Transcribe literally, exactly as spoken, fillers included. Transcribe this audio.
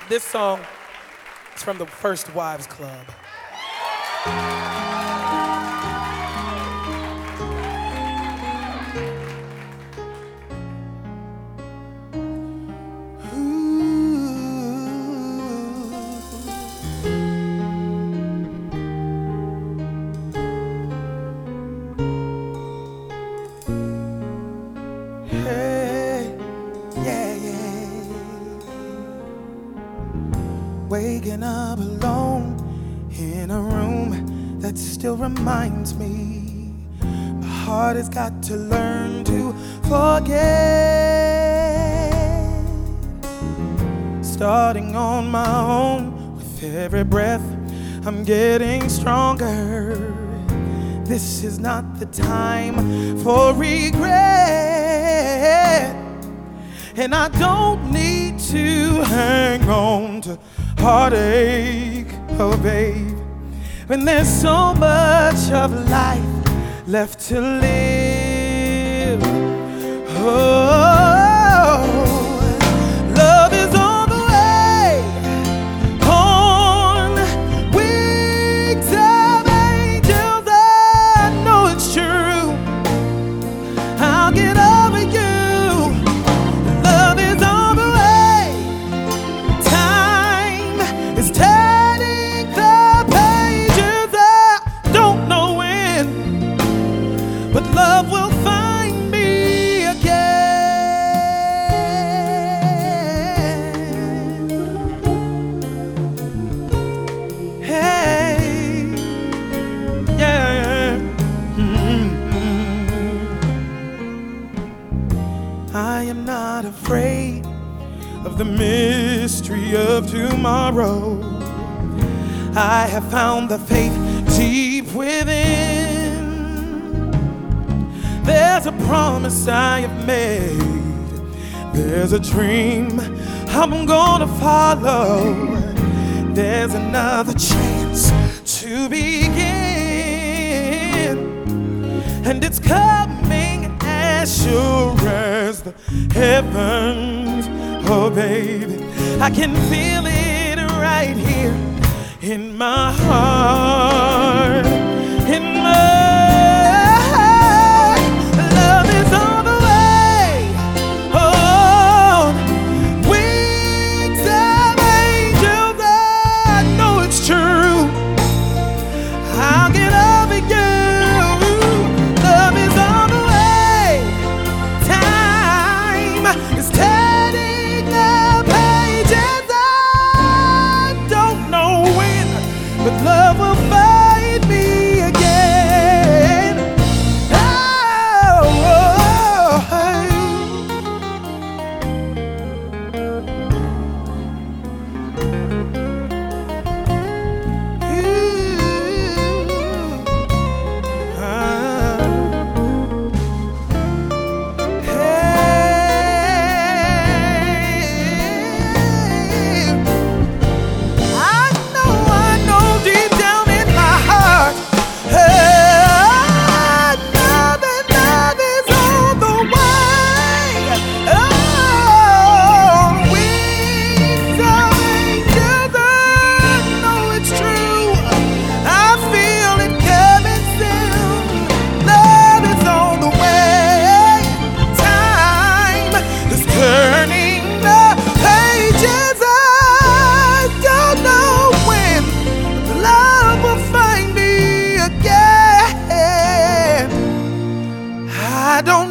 This song is from the First Wives Club. Waking up alone in a room that still reminds me my heart has got to learn to forget. Starting on my own with every breath, I'm getting stronger. This is not the time for regret, and I don't need to hang on to heartache, oh babe, when there's so much of life left to live. Oh, love is on the way, on wings of angels. I know it's true, I'll get over you. Love is on the way, time is turning the pages. I don't know when, but love will find me again. Hey, yeah. Mm-hmm. I am not afraid of the mystery of tomorrow. I have found the faith deep within. There's a promise I have made, there's a dream I'm gonna follow. There's another chance to begin, and it's coming as sure as the heavens. Oh baby, I can feel it right here in my heart, in my love is on the way, on wings of angels. I know it's true, I'll get over you. Love is on the way, time is turning the pages. I don't know when, but love will find me again. Oh, oh, oh. Ooh, ah. Hey, I know, I know deep down in my heart, hey, I know that love is on the way. Oh, wings of angels, I know it's true, I feel it coming soon. Love is on the way, time is turning the pages. I don't know when, but love will find me again. I don't